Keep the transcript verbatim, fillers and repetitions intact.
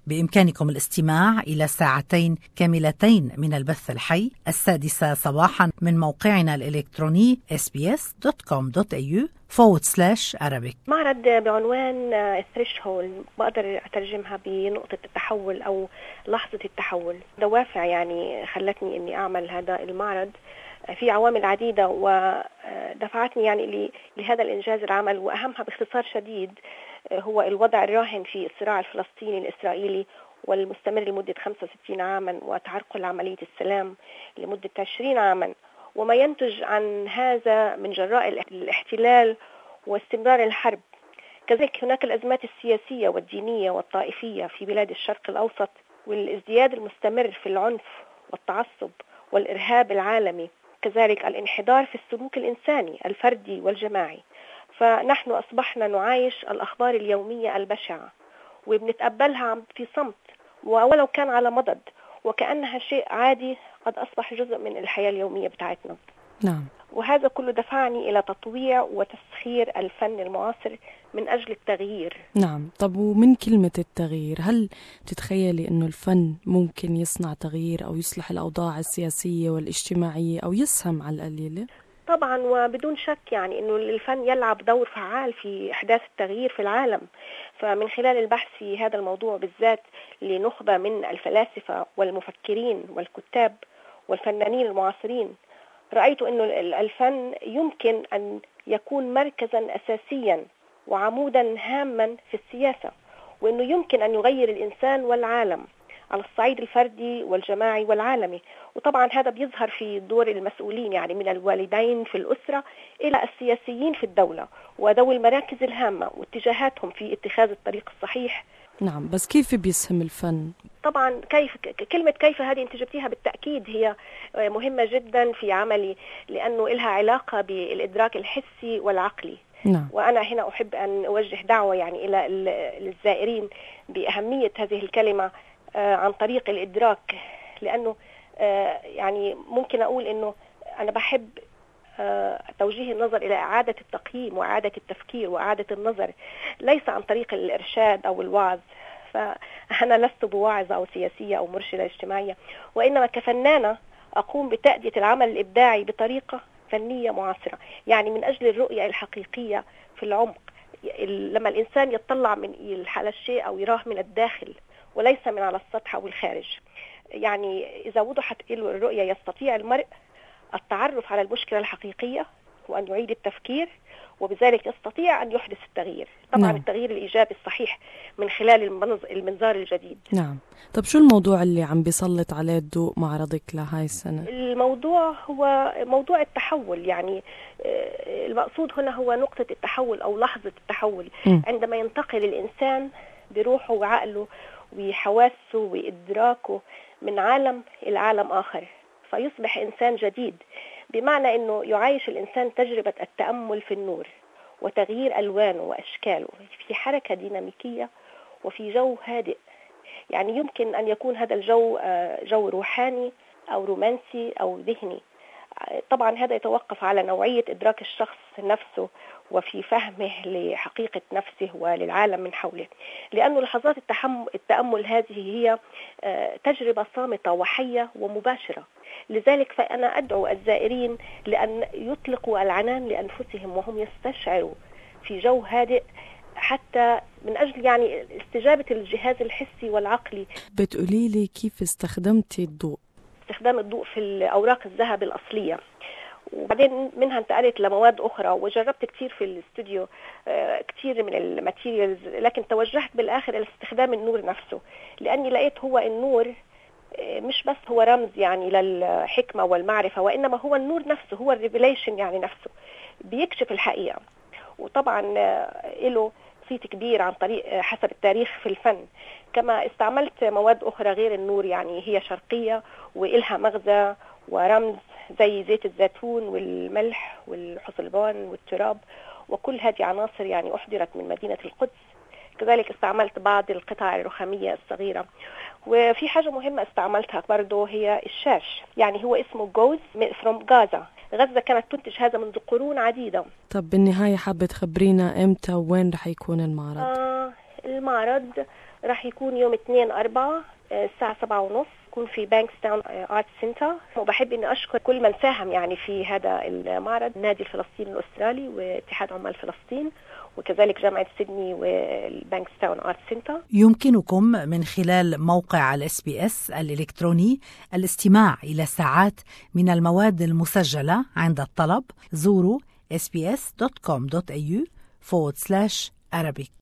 بإمكانكم الاستماع إلى ساعتين كاملتين من البث الحي السادسة صباحا من موقعنا الإلكتروني إس بي إس دوت كوم دوت إيه يو forward slash Arabic. معرض بعنوان الثريشهولد، بقدر أترجمها بنقطة التحول أو لحظة التحول. دوافع يعني خلتني إني أعمل هذا المعرض، في عوامل عديدة ودفعتني يعني لهذا الإنجاز العمل، وأهمها باختصار شديد هو الوضع الراهن في الصراع الفلسطيني الإسرائيلي والمستمر لمدة خمسة وستين عاما، وتعرقل عملية السلام لمدة عشرين عاما، وما ينتج عن هذا من جراء الاحتلال واستمرار الحرب. كذلك هناك الأزمات السياسية والدينية والطائفية في بلاد الشرق الأوسط، والازدياد المستمر في العنف والتعصب والإرهاب العالمي، كذلك الانحدار في السلوك الإنساني الفردي والجماعي. فنحن أصبحنا نعايش الأخبار اليومية البشعة وبنتقبلها في صمت، ولو كان على مضض، وكأنها شيء عادي قد أصبح جزء من الحياة اليومية بتاعتنا. نعم. وهذا كله دفعني إلى تطويع وتسخير الفن المعاصر من أجل التغيير. نعم. طب ومن كلمة التغيير، هل تتخيلي أنه الفن ممكن يصنع تغيير أو يصلح الأوضاع السياسية والاجتماعية أو يسهم على القليلة؟ طبعا وبدون شك، يعني أنه الفن يلعب دور فعال في إحداث التغيير في العالم. فمن خلال البحث في هذا الموضوع بالذات لنخبة من الفلاسفة والمفكرين والكتاب والفنانين المعاصرين، رأيت أنه الفن يمكن أن يكون مركزا أساسيا وعمودا هاما في السياسة، وأنه يمكن أن يغير الإنسان والعالم على الصعيد الفردي والجماعي والعالمي. وطبعا هذا بيظهر في دور المسؤولين، يعني من الوالدين في الأسرة إلى السياسيين في الدولة وذوي المراكز الهامة واتجاهاتهم في اتخاذ الطريق الصحيح. نعم، بس كيف بيسهم الفن؟ طبعا كيف، كلمة كيف هذه انت جبتيها بالتأكيد، هي مهمة جدا في عملي، لأنه لها علاقة بالإدراك الحسي والعقلي. نعم. وأنا هنا أحب أن أوجه دعوة يعني إلى الزائرين بأهمية هذه الكلمة عن طريق الإدراك، لأنه يعني ممكن أقول أنه أنا بحب توجيه النظر إلى إعادة التقييم وإعادة التفكير وإعادة النظر، ليس عن طريق الإرشاد أو الوعظ، فأنا لست بواعظة أو سياسية أو مرشدة اجتماعية، وإنما كفنانة أقوم بتأدية العمل الإبداعي بطريقة فنية معاصرة، يعني من أجل الرؤية الحقيقية في العمق، لما الإنسان يطلع من على الشيء أو يراه من الداخل وليس من على السطح أو الخارج. يعني إذا وضحت له الرؤية يستطيع المرء التعرف على المشكلة الحقيقية وأن يعيد التفكير، وبذلك يستطيع أن يحدث التغيير. طبعا نعم. التغيير الإيجابي الصحيح من خلال المنظار الجديد. نعم. طب شو الموضوع اللي عم بيسلط عليه الضوء معرضك لهاي السنة؟ الموضوع هو موضوع التحول، يعني المقصود هنا هو نقطة التحول أو لحظة التحول، م. عندما ينتقل الإنسان بروحه وعقله وحواسه وإدراكه من عالم إلى عالم آخر، فيصبح إنسان جديد، بمعنى أنه يعيش الإنسان تجربة التأمل في النور وتغيير ألوانه وأشكاله في حركة ديناميكية وفي جو هادئ. يعني يمكن أن يكون هذا الجو جو روحاني أو رومانسي أو ذهني. طبعا هذا يتوقف على نوعية إدراك الشخص نفسه وفي فهمه لحقيقة نفسه وللعالم من حوله، لأن لحظات التأمل هذه هي تجربة صامتة وحية ومباشرة. لذلك فأنا أدعو الزائرين لأن يطلقوا العنان لأنفسهم وهم يستشعروا في جو هادئ، حتى من أجل يعني استجابة الجهاز الحسي والعقلي. بتقولي لي كيف استخدمتي الضوء؟ استخدام الضوء في الأوراق الذهب الأصلية، وبعدين منها انتقلت لمواد أخرى، وجربت كتير في الاستوديو كتير من الماتيريالز، لكن توجهت بالآخر إلى استخدام النور نفسه، لأني لقيت هو النور مش بس هو رمز يعني للحكمة والمعرفة، وإنما هو النور نفسه، هو الريفيليشن يعني نفسه، بيكشف الحقيقة. وطبعا له صيت كبير عن طريق حسب التاريخ في الفن. كما استعملت مواد أخرى غير النور، يعني هي شرقية وإلها مغزى ورمز، زي زيت الزيتون والملح والحصلبان والتراب، وكل هذه عناصر يعني أحضرت من مدينة القدس. كذلك استعملت بعض القطع الرخامية الصغيرة. وفي حاجة مهمة استعملتها برضو هي الشاش، يعني هو اسمه جوز from غازة. غزة كانت تنتج هذا منذ قرون عديدة. طب بالنهاية حابة تخبرينا امتى وين رح يكون المعرض؟ آه المعرض راح يكون يوم اثنين أربعة الساعة سبعة ونص، يكون في بانكستاون آرت سنتر. وبحب إني أشكر كل من ساهم يعني في هذا المعرض، النادي الفلسطيني الأسترالي واتحاد عمال فلسطين وكذلك جامعة سيدني والبانكستاون آرت سنتر. يمكنكم من خلال موقع الاس بي اس الإلكتروني الاستماع إلى ساعات من المواد المسجلة عند الطلب. زوروا اس بي اس دوت كوم دوت اي يو forward slash Arabic.